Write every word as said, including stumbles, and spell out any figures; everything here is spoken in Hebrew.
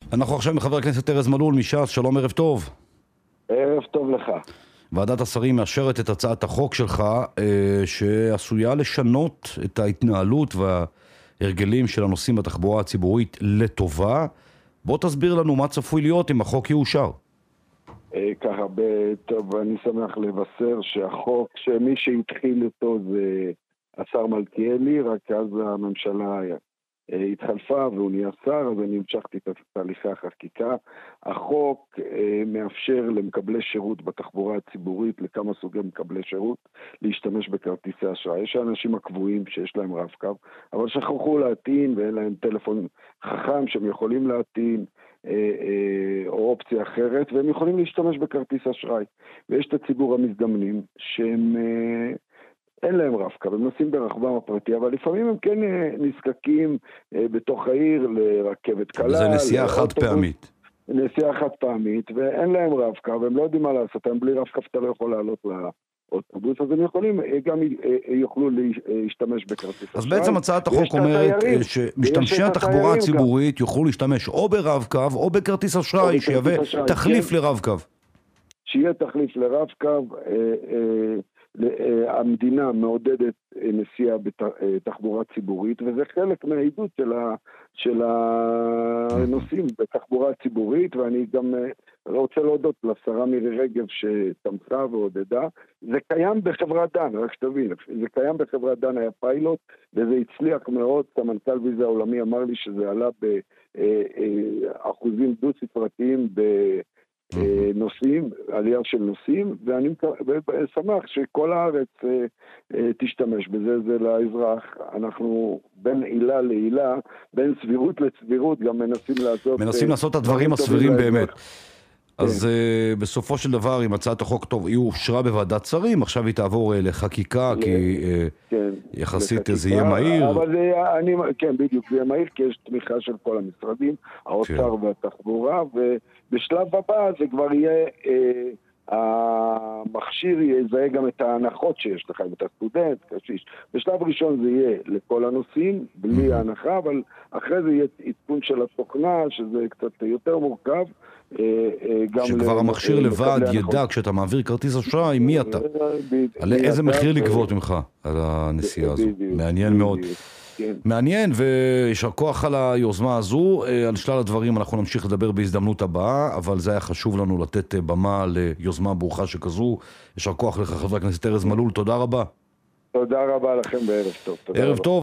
אנחנו עכשיו עם חבר הכנסת ארז מלול מש"ס. שלום, ערב טוב. ערב טוב לך. ועדת השרים מאשרת את הצעת החוק שלך שעשויה לשנות את ההתנהלות וההרגלים של הנוסעים בתחבורה הציבורית לטובה. בוא תסביר לנו מה צפוי להיות אם החוק יאושר. ככה, טוב, אני שמח לבשר שהחוק, שמי שהתחיל אותו זה השר מלכיאלי, רק אז הממשלה התחלפה והוא נהיה שר, אז אני המשכתי את תהליכי החקיקה. החוק מאפשר למקבלי שירות בתחבורה הציבורית, לכמה סוגי מקבלי שירות, להשתמש בכרטיסי אשראי. יש האנשים הקבועים שיש להם רב-קו, אבל שכחו להטעין ואין להם טלפון חכם שהם יכולים להטעין, או אופציה אחרת, והם יכולים להשתמש בכרטיס אשראי. ויש את הציבור המזדמנים שהם אין להם רב-קו, הם נוסעים ברחבם הפרטי, אבל לפעמים הם כן נזקקים בתוך העיר לרכבת קלה. זה נסיעה חד פעמית. נסיעה חד פעמית, ואין להם רב-קו, והם לא יודעים מה לעשות, הם בלי רב-קו אתה לא יכול לעלות לאוטובוס, אז הם יכולים, גם יוכלו להשתמש בכרטיס אשראי. אז בעצם הצעת החוק אומרת שמשתמשי התחבורה הציבורית יוכלו להשתמש או ברב-קו או בכרטיס אשראי, שיהווה תחליף לרב-קו. שיהיה תחליף לרב-קו. המדינה מעודדת נסיעה בתחבורה ציבורית, וזה חלק מהעידוד של, ה, של הנוסעים בתחבורה ציבורית, ואני גם רוצה להודות לשרה מירי רגב שתמכה ועודדה. זה קיים בחברת דן, רק שתבין, זה קיים בחברת דן, היה פיילוט, וזה הצליח מאוד. המנכ"ל ויזה העולמי אמר לי שזה עלה באחוזים דו ספרתיים ב... נוסעים, עלייה של נוסעים, ואני שמח שכל הארץ תשתמש בזה. זה לאזרח, אנחנו בין עילה לעילה, בין סבירות לסבירות, גם מנסים לעשות מנסים לעשות את הדברים הסבירים באמת. אז בסופו של דבר, אם הצעת החוק טוב, היא אושרה בוועדת שרים, עכשיו היא תעבור לחקיקה, כי יחסית זה יהיה מהיר. אבל אני, כן, בדיוק, זה יהיה מהיר, כי יש תמיכה של כל המשרדים, האוצר והתחבורה, ובשלב הבא זה כבר יהיה, המכשיר יזהה גם את ההנחות שיש לך, אם אתה סטודנט, קשיש. בשלב ראשון זה יהיה לכל הנוסעים, בלי ההנחה, אבל אחרי זה יהיה עדכון של התוכנה, שזה קצת יותר מורכב. שכבר המכשיר לבד ידע כשאתה מעביר כרטיס אשראי מי אתה, על איזה מחיר לגבות ממך על הנסיעה הזו. מעניין מאוד, מעניין, וישר כוח על היוזמה הזו. על שלל הדברים אנחנו נמשיך לדבר בהזדמנות הבאה, אבל זה היה חשוב לנו לתת במה ליוזמה ברוכה שכזו. ישר כוח לך חבר הכנסת ארז מלול, תודה רבה. תודה רבה לכם, בערב טוב. ערב טוב.